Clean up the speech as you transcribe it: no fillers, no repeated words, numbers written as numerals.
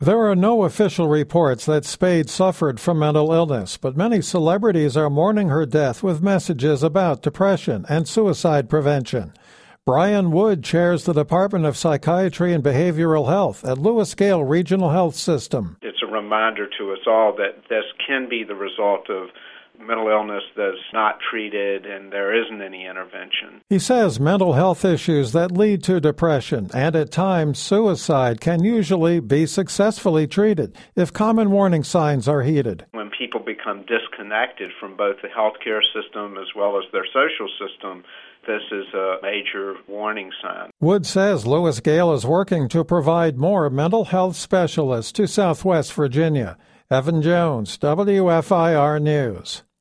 There are no official reports that Spade suffered from mental illness, but many celebrities are mourning her death with messages about depression and suicide prevention. Brian Wood chairs the Department of Psychiatry and Behavioral Health at Lewis Gale Regional Health System. It's a reminder to us all that this can be the result of mental illness that's not treated and there isn't any intervention. He says mental health issues that lead to depression and at times suicide can usually be successfully treated if common warning signs are heeded. When people become disconnected from both the healthcare system as well as their social system, this is a major warning sign. Wood says Lewis Gale is working to provide more mental health specialists to Southwest Virginia. Evan Jones, WFIR News.